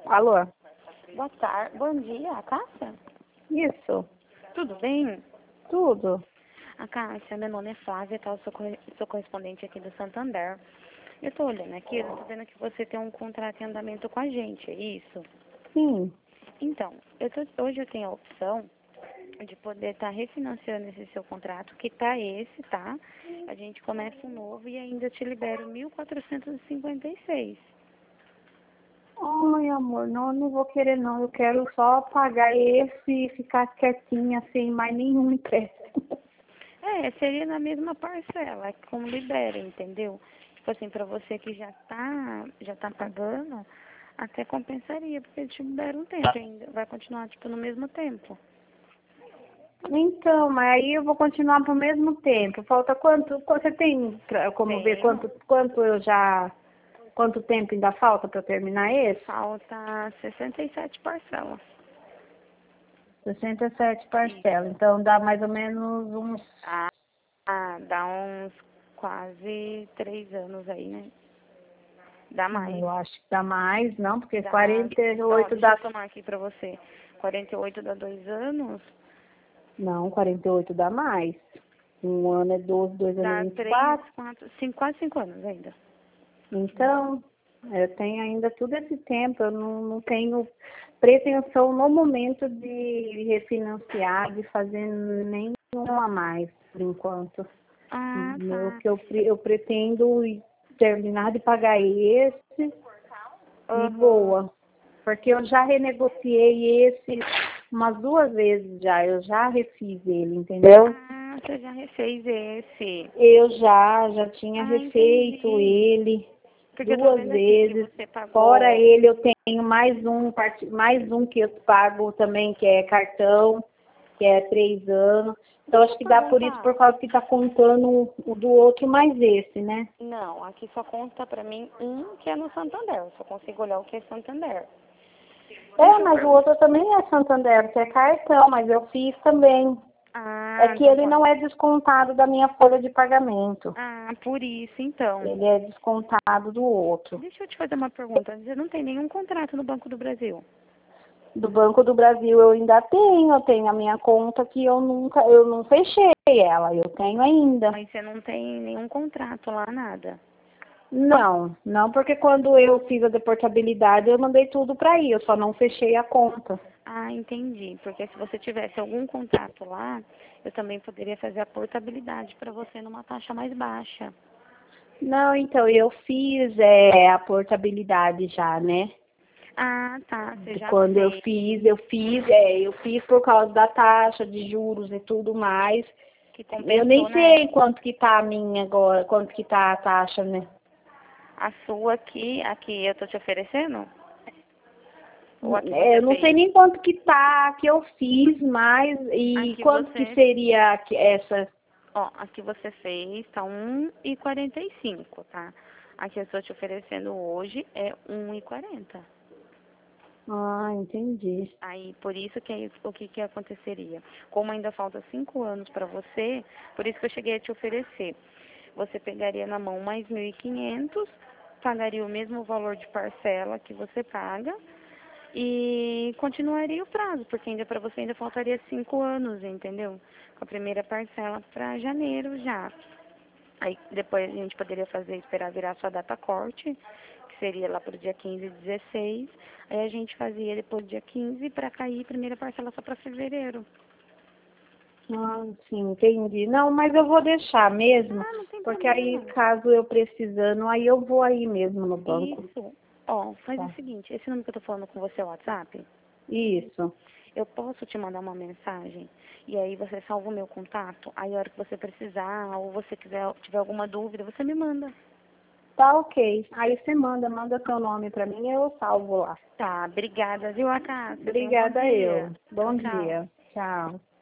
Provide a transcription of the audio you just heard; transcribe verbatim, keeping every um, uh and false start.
Alô? Boa tarde. Bom dia, Cássia? Isso, Tudo bem? tudo. A Cássia, meu nome é Flávia, tá? Eu sou, corre- sou correspondente aqui do Santander. Eu tô olhando aqui, eu tô vendo que você tem um contrato em andamento com a gente, é isso? Sim. Então, eu tô, hoje eu tenho a opção de poder estar refinanciando esse seu contrato, que tá esse, tá? A gente começa um novo e ainda te libero mil quatrocentos e cinquenta e seis. Ai, amor, não, eu não vou querer não. Eu quero só pagar esse e ficar quietinha sem mais nenhum empréstimo. É, seria na mesma parcela, como libera, entendeu? Tipo assim, pra você que já tá, já tá pagando, até compensaria, porque te libera um tempo ainda. Vai continuar, tipo, no mesmo tempo. Então, mas aí eu vou continuar pro mesmo tempo. Falta quanto? Você tem pra- como ver Tenho. quanto, quanto eu já. Quanto tempo ainda falta para terminar esse? Falta sessenta e sete parcelas. sessenta e sete parcelas. Então dá mais ou menos uns. Ah, ah, dá uns quase três anos aí, né? Dá Ah, mais. eu acho que dá mais, não, porque Dá, quarenta e ó, oito deixa dá. eu somar aqui pra você. quarenta e oito dá dois anos, Não, quarenta e oito dá mais. Um ano é doze, dois anos é dá vinte e três, quatro. quatro, cinco, quase cinco anos ainda. Então, eu tenho ainda todo esse tempo, eu não, não tenho pretensão no momento de refinanciar, de fazer nenhuma a mais, por enquanto. Ah, O tá. que eu, pre- eu pretendo terminar de pagar esse e Aham. boa. Porque eu já renegociei esse umas duas vezes já, eu já refiz ele, entendeu? Ah, você já refez esse. Eu já, já tinha Ah, refeito entendi. ele Porque eu tô duas vendo aqui que vezes. você Fora pagou. ele, eu tenho mais um, parti- mais um que eu pago também, que é cartão, que é três anos. Então, Deixa acho eu que dá por isso, perguntar. por causa que está contando o do outro mais esse, né? Não, aqui só conta pra mim um que é no Santander. Eu só consigo olhar o que é Santander. É, Deixa eu mas o perguntar. outro também é Santander, que é cartão, mas eu fiz também. É Ah, que então ele pode. não é descontado da minha folha de pagamento. Ah, por isso, então. Ele é descontado do outro. Deixa eu te fazer uma pergunta. Você não tem nenhum contrato no Banco do Brasil? Do Banco do Brasil eu ainda tenho, eu tenho a minha conta que eu nunca, eu não fechei ela, eu tenho ainda. Mas você não tem nenhum contrato lá, nada? Não, não porque quando eu fiz a deportabilidade eu mandei tudo para aí, eu só não fechei a conta. Ah, entendi. Porque se você tivesse algum contrato lá, eu também poderia fazer a portabilidade para você numa taxa mais baixa. Não, então eu fiz é, a portabilidade já, né? Ah, tá. Você já Quando eu fez. fiz, eu fiz, é, eu fiz por causa da taxa de juros e tudo mais. Que Eu compensou, nem né? sei quanto que tá a minha agora, quanto que tá a taxa, né? A sua aqui, aqui eu tô te oferecendo? Ou a que É, você eu não sei fez? nem quanto que tá, que eu fiz, mas A e que quanto que você, seria que- essa? ó, a que você fez tá um e quarenta e cinco, tá? A que eu estou te oferecendo hoje é um e quarenta. Ah, entendi. Aí, por isso que aí, o que que aconteceria? Como ainda falta cinco anos para você, por isso que eu cheguei a te oferecer. Você pegaria na mão mais mil e quinhentos, pagaria o mesmo valor de parcela que você paga e continuaria o prazo, porque ainda para você ainda faltaria cinco anos, entendeu? Com a primeira parcela para janeiro já. Aí depois a gente poderia fazer, esperar virar sua data corte, que seria lá para o dia quinze e dezesseis. Aí a gente fazia depois do dia quinze para cair a primeira parcela só para fevereiro. Ah, sim, entendi. Não, mas eu vou deixar mesmo, Ah, não tem porque aí problema. caso eu precisando, aí eu vou aí mesmo no banco. Isso. Ó, faz o Tá. seguinte, esse número que eu tô falando com você é o WhatsApp, Isso. eu posso te mandar uma mensagem e aí você salva o meu contato, aí a hora que você precisar ou você quiser, tiver alguma dúvida, você me manda. Tá ok. Aí você manda, manda seu nome pra mim e eu salvo lá. Tá, obrigada, viu, Acácia? Tenha um bom Obrigada dia. eu. Tchau, Bom tchau. dia. Tchau.